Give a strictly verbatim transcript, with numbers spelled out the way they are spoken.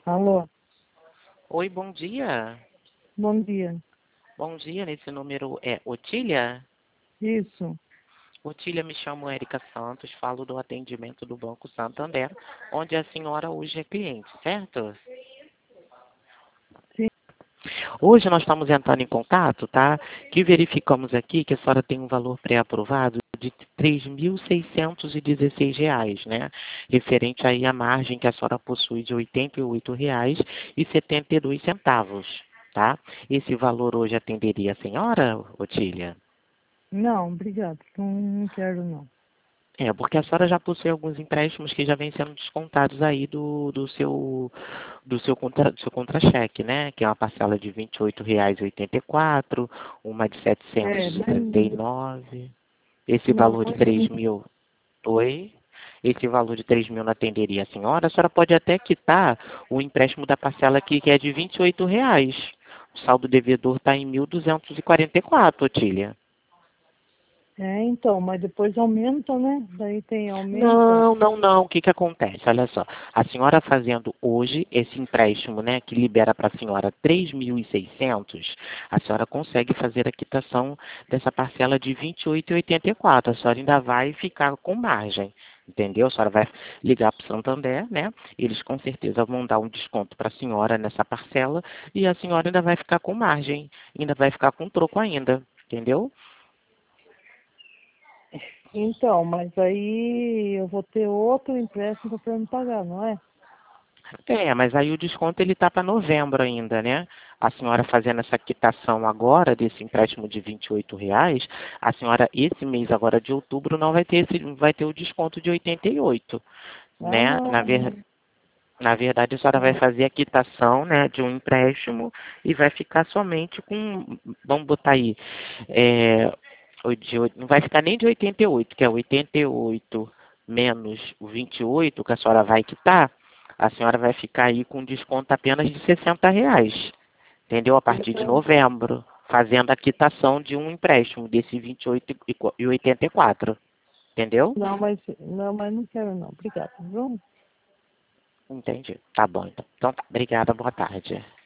Alô, Oi, bom dia. bom dia. Bom dia, nesse número é Otília? Isso, Otília, me chamo Érica Santos, falo do atendimento do Banco Santander, onde a senhora hoje é cliente, certo? sim. Hoje nós estamos entrando em contato, tá? Que verificamos aqui que a senhora tem um valor pré-aprovado de três mil seiscentos e dezesseis reais, né? Referente aí à margem que a senhora possui de oitenta e oito reais e setenta e dois centavos, tá? Esse valor hoje atenderia a senhora, Otília? Não, obrigado. Não, não quero, não. É, porque a senhora já possui alguns empréstimos que já vêm sendo descontados aí do, do seu do seu contra, do seu contra-cheque, né? Que é uma parcela de vinte e oito reais e oitenta e quatro, uma de É, setecentos e trinta e mas nove. Esse não, valor de mas três mil, oi? Esse valor de três mil não atenderia a senhora? A senhora pode até quitar o empréstimo da parcela aqui, que é de vinte e oito reais. O saldo devedor está em mil duzentos e quarenta e quatro, Otília. é, então, mas depois aumenta, né? Daí tem aumenta. Não, não, não. O que que acontece? Olha só. A senhora fazendo hoje esse empréstimo, né, que libera para a senhora três mil e seiscentos, a senhora consegue fazer a quitação dessa parcela de vinte e oito e oitenta e quatro. A senhora ainda vai ficar com margem. Entendeu? A senhora vai ligar para o Santander, né? Eles com certeza vão dar um desconto para a senhora nessa parcela e a senhora ainda vai ficar com margem, ainda vai ficar com troco ainda. Entendeu? Então, mas aí eu vou ter outro empréstimo para me pagar, não é? É, mas aí o desconto ele tá para novembro ainda, né? A senhora fazendo essa quitação agora desse empréstimo de vinte e oito reais, a senhora esse mês agora de outubro não vai ter esse, vai ter o desconto de oitenta e oito, Ah, né? Na não, ver, não. na verdade a senhora vai não. fazer a quitação, né, de um empréstimo e vai ficar somente com, vamos botar aí, é, o de oito- não vai ficar nem de oitenta e oito, que é oitenta e oito menos o vinte e oito que a senhora vai quitar, a senhora vai ficar aí com desconto apenas de sessenta reais, entendeu? A partir de Então, novembro, fazendo a quitação de um empréstimo desse vinte e oito e qu- e oitenta e quatro, entendeu? não, mas não, mas não quero não. Obrigado, viu? Entendi. Tá bom, então. Então tá. Obrigada, boa tarde.